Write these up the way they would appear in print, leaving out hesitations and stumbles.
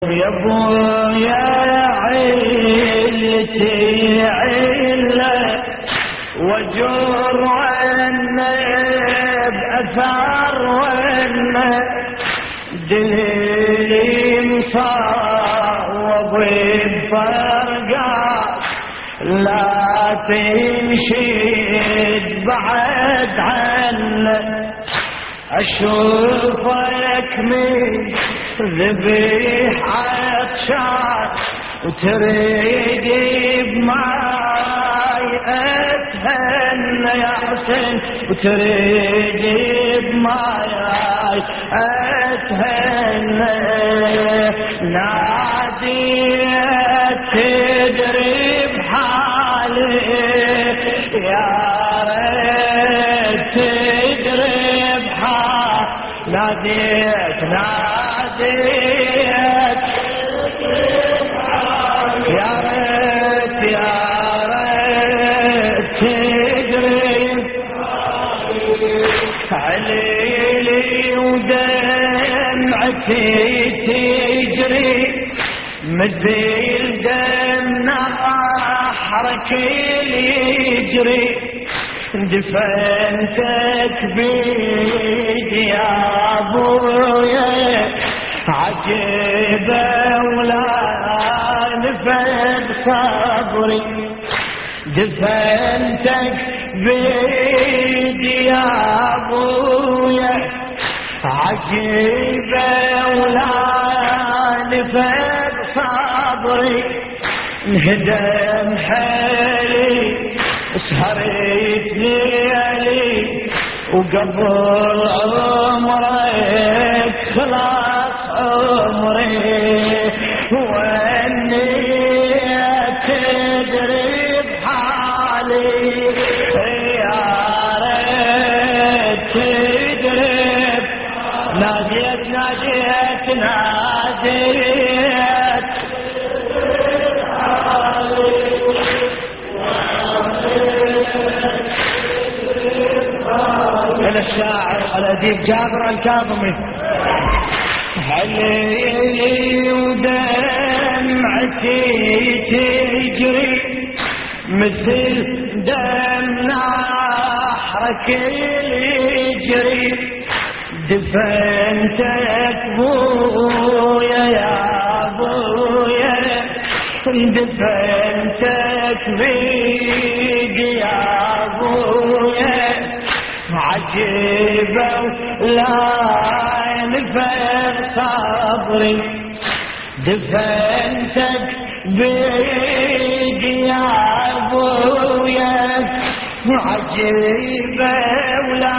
يا ابويا عيلتي عله وجر ونه باثار ونه دليلي مصاب بفرقات لا تنشد بعد عنه أشوفك من ذبيح عطشان وتريد بماي أتهنى يا حسين وتريد بماي أتهنى ناديت تدري بحالي يا ريت تدري ناديت يا ريت تدري عليلي ودمعتي تجري مثل دم نحرك يجري دفنتك بيدي يا ابويا عجيبه ولا نفد صبري دفنتك بيدي يا ابويا عجيبه ولا نفد صبري انهدم حالي سهرت ليالي وقبل عمرك خلاص عمري واني تدري بحالي يا ريت تدري ناديت الشاعر الأديب جابر الكاظمي عليلي ودمعتي تجري مثل دم نحرك يجري دفنتك بويا يا بويا دفنتك بيدي يا بويا عجيبة لا نفد صبري دفنتك بيدي يا ابويا عجيبة ولا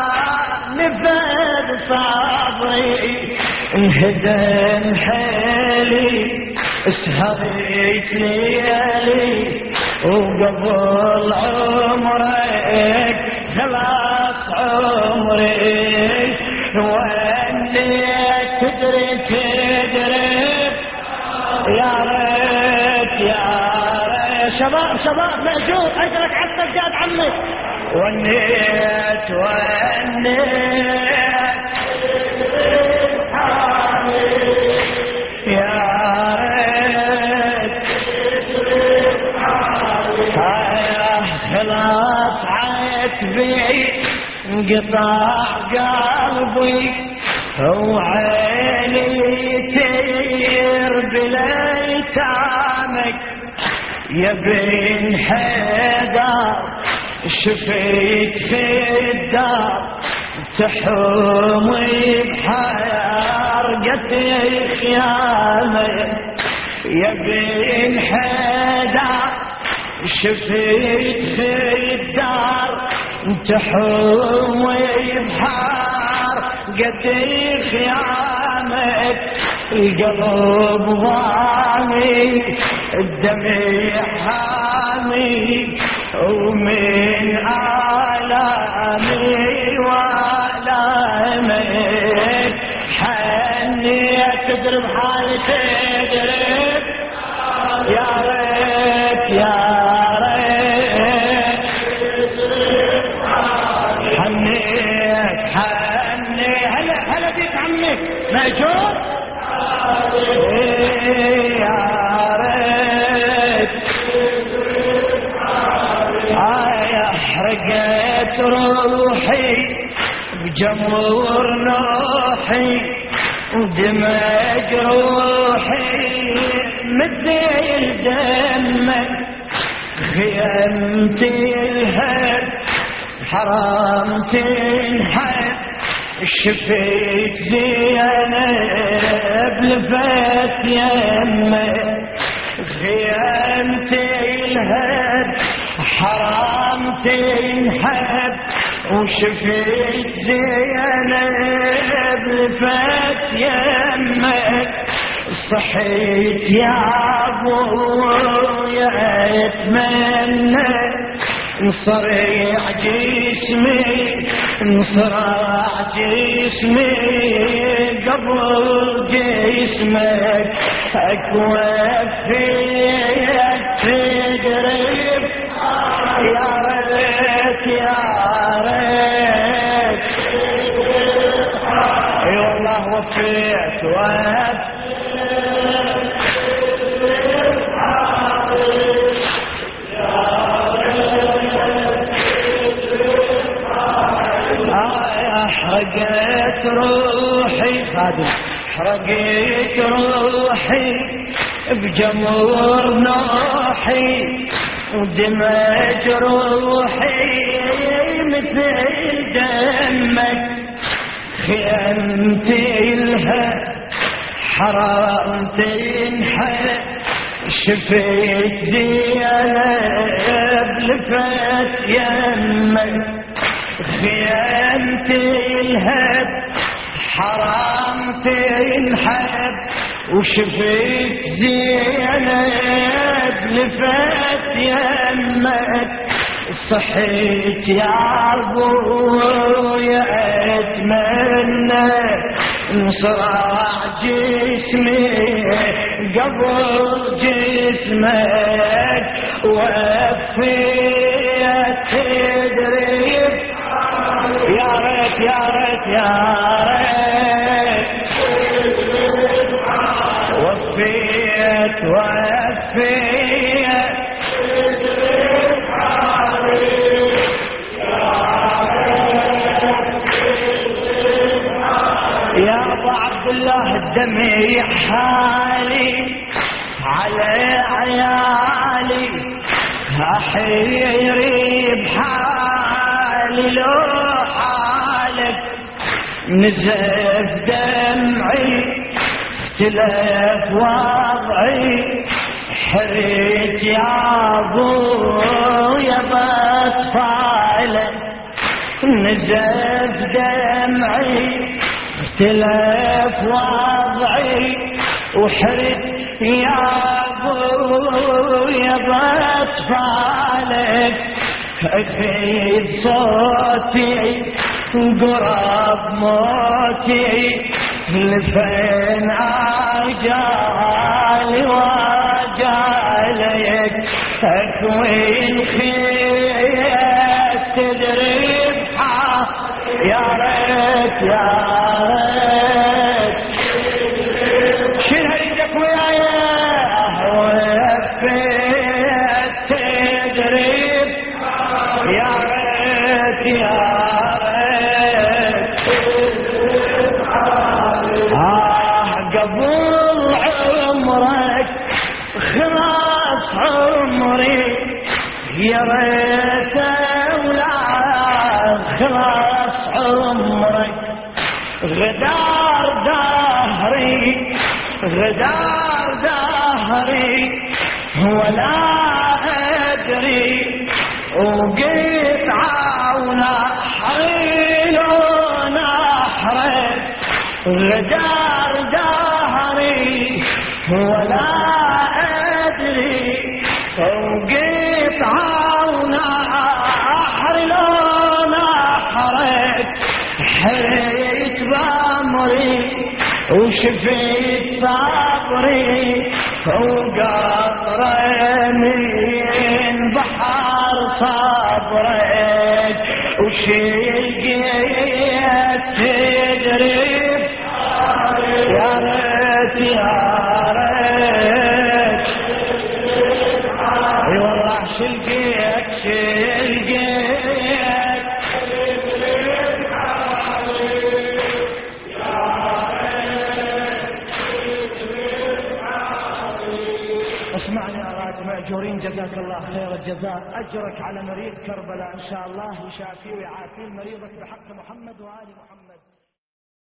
نفد صبري انهدم حالي سهرت ليالي وقبل عمرك خلاص عمري واني تدري يا ريت شباب مأجور اجرك على السجاد عمي ونيت يا ريت خلاص عتبي انقطع قلبي وعيني تير بليتامك يا بن حيدر شفيت في الدار تحومي بحرقة خيامك يا بن حيدر شفيت في الدار تحومي بحار قد خيامك القلب ضامي الدمع حامي ومن آلامي وآلامك حنيت تضرب حالي تضرب يا ريت حنيت هلا بيك عمي موجود بجمر نوحي ودمع جروحي مثل دمك خيمتي الهب حرام تنحب شفيت زينب لفت يمك خيمتي الهب حرام تنحب وشفيت زينب لفت يمك صحيت يا ابويا اتمنى انصرع جسمي انصرع جسمي قبل جسمك اكوفيك تقرب يا ريت يا ريت اي والله وفيت حرقت روحي خادم حرقت روحي بجمر نوحي ودمج روحي مثل دمك خيمتي لها حرام تنحب شفيت زينب لفت يمك خيمتي الهب حرام تنحب وشفيت زينب لفت يمك صحيت يا ابويا اتمنى انصرع جسمي قبل جسمك وفيت تدري يا ريت يا ريت يا ريت وفيت يا ابو عبد الله الدمع حالي على عيالي احيري بحالي لو حالك نزف دمعي اختلف وضعي حريت يا ابويا بطفالك نزف دمعي اختلف وضعي وحريت يا ابويا بطفالك اخذ صوتي قرب موتي لفين اجالي واجالك اكوين خيت تدري بحق يا ريت يا ريت شيل ايدك ويايا وفيت تدري يا ريت يا قبل عمرك خلاص عمري يا ريت ولا خلاص عمرك غدار دهري غدار دهري ولا ادري وقطعه ونحري لو نحرك غدار دهري ولا أدري وقطعه ونحر لو نحرك حريت بأمري وشفيت صبري وقطرة من بحر صبرك وشيقيت تدري يا ريت يا ريت اي والله شلقيت مأجورين جزاك الله خير الجزاء، أجرك على مريض كربلاء إن شاء الله يشافيه ويعافيه مريضك بحق محمد وآل محمد.